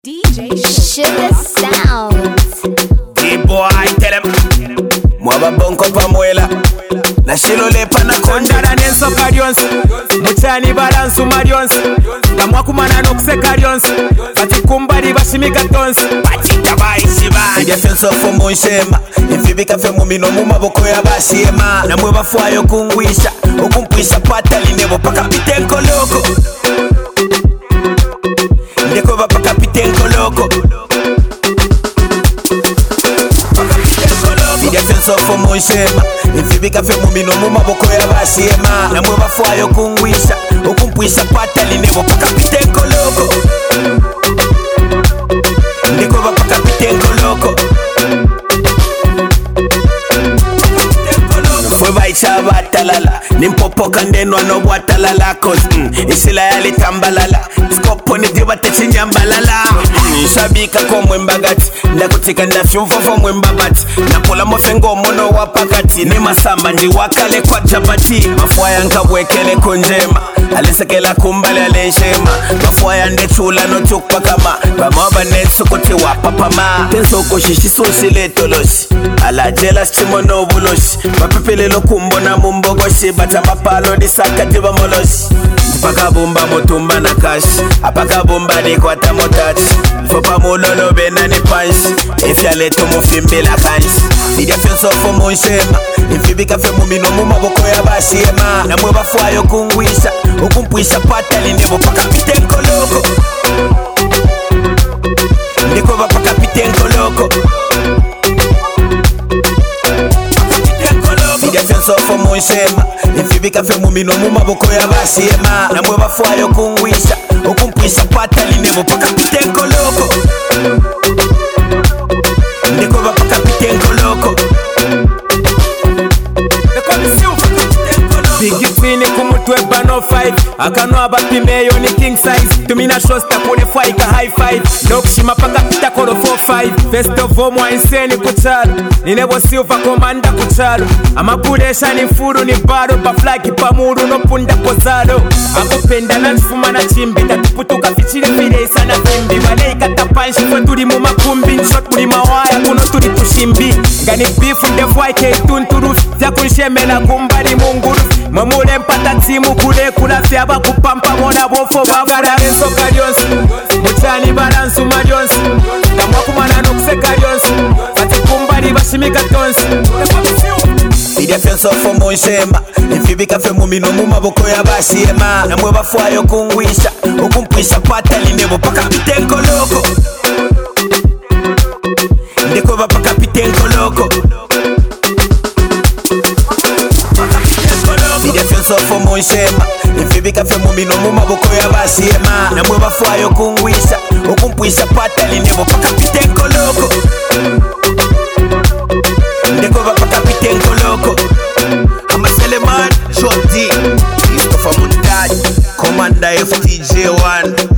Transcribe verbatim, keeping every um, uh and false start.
D J Sugar Sounds. D-boy, tell them. Mwaba bonko pamuela. Na shilo lepa na konjara nenso karyonsi. Muchani balansu maryonsi. Kamwa kumana nokse karyonsi. Fati kumbari bashimika tonsi. Pachita baishiba. Ija fenso fumu nshema. Ifibika femu mino mumaboko ya bashima. Na mweba fuayo kungwisha. Ukumpuisha pata linebo paka pitenko loko. Ndeko ba paka pitenko loko. Ija fenso fumu nshema. Ifibika femu mino mumaboko ya bashima. Na mweba fuayo kungwisha. Ukumpuisha pata linebo paka pitenko loko. Ndeko ba paka pitenko loko. Fwebaisha batalala nimpopoka ndenwa no bwatalala cause mm, isila yali tambalala skopo ni diba techi nyambalala mm, shabika kwa mwembagati ndakutika ndafyumfofo mwembabati nakola mofengo mono wapakati ni masamba ndi wakale kwa tabati mafuaya nkabwekele konjema alisekela kumbale alenshema mafuaya ndechula no chukpakama bamoba netso kuti wapapama tensoko shishiso shiletoloshi ala jealous chimono buloshi mapepele lokumbo na mumbogoshi bata mapalo disaka diba moloshi paka bomba motumba na cash apaka bomba ni kwata motachi fopa mulolo bena ni punch ifya leto mufimbi la kanshi Idia fenso fumu nshema ifibika femu mino mumaboko ya bashima na mweba fuayo kungwisha ukumpuisha pata linebo paka pitenko loko ndiko ba paka pitenko loko Idia fenso fumu nshema ifibika femu mino mumaboko ya bashima na mweba fuayo kungwisha ukumpuisha pata linebo paka pitenko loko ndiko ba paka pitenko loko Bigitini kumutwe bano five Akano abapimeyo ni king size Tumina shosta kune faika high five Nokushima panga pita koro four five First of all mwa inseni kuchalo Ninebo silva komanda kuchalo Amabulesha ni furu ni baro Baflaki pamuru no punda pozalo Akopenda na nifuma na chimbi Tatuputuka fichile file sana vimbi Waleika tapanshi kwa turi mumakumbi Shot kuri mawaya kuno turi tushimbi Ngani bifu ndefu aike tunturu Fya kunsheme na kumbari munguru Mamule mpata timu kule kula fyaba kupampa mona bofo babara reso karyonsi Muchani balansu maryonsi Kamwa kumana nokse karyonsi Fati kumbari bashimika tonsi Idia fenso fumu nshema ifibika femu mino mumaboko ya bashima na mweba fuayo kungwisha ukumpuisha pata linebo paka pitenko loko ndiko ba paka pitenko loko Idia fenso fumu nshema ifibika femu mino mumaboko ya bashima na mweba fuayo kungwisha ukumpuisha pata linebo paka pitenko loko ndiko ba paka pitenko loko I'm a Seleman, Shorty, Christopher Mundad, Commander F T J one